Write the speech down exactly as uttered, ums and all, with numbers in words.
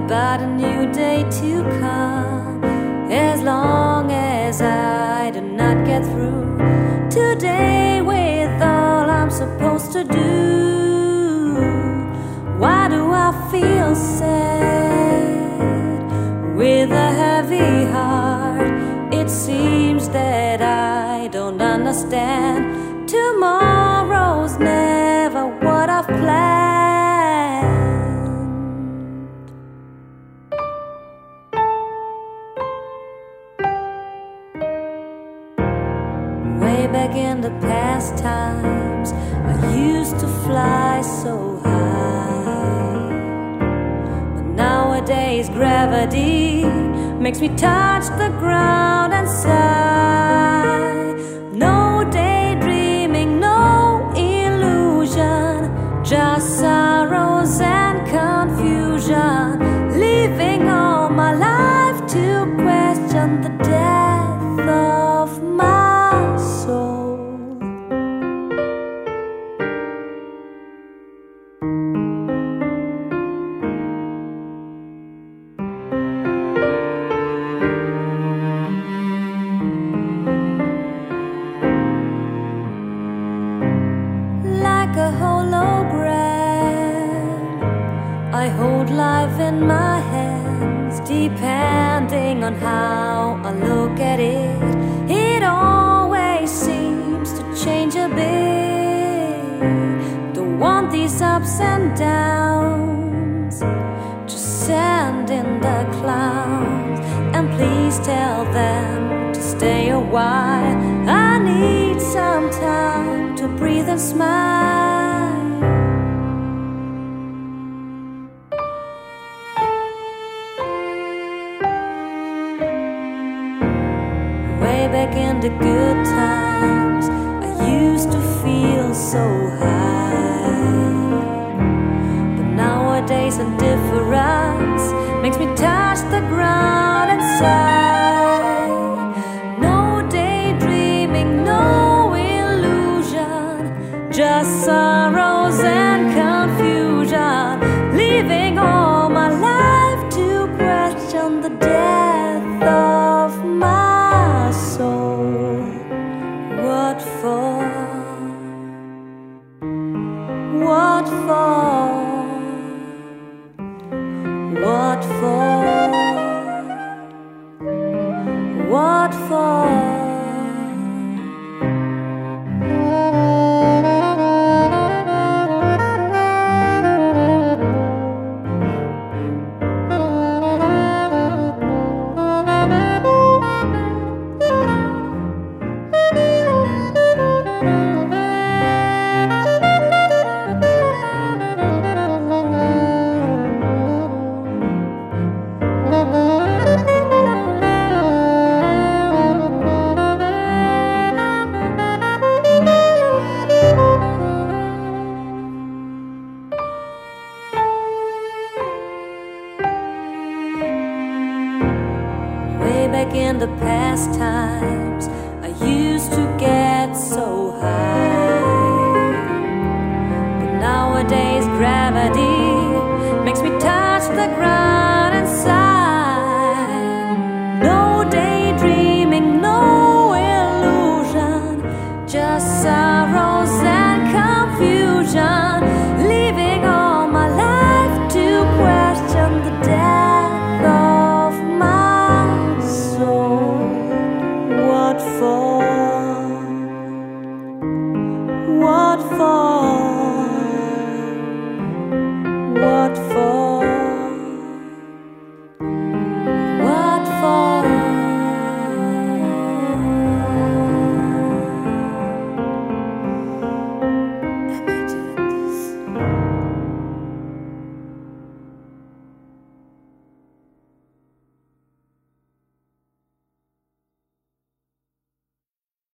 about a new day to come. As long as I do not get through today with all I'm supposed to do, why do I feel sad with a heavy heart? It seems that I don't understand. Tomorrow's never what I've planned. Way back in the past times, I used to fly so high, but nowadays gravity makes me touch the ground and sigh. No daydreaming, no illusion, just sorrows and confusion, living all my life to question the death of my soul. Like a hologram, I hold life in my hands. Depending on how I look at it, it always seems to change a bit. Don't want these ups and downs, just send in the clowns, and please tell them to stay a while. I need some time to breathe and smile. Way back in the good times, I used to feel so high, but nowadays indifference makes me touch the ground and sigh. No daydreaming, no illusion, just sorrows and confusion, living all my life to question the death of my soul. What for? What for? What for? What for? Way back in the past time,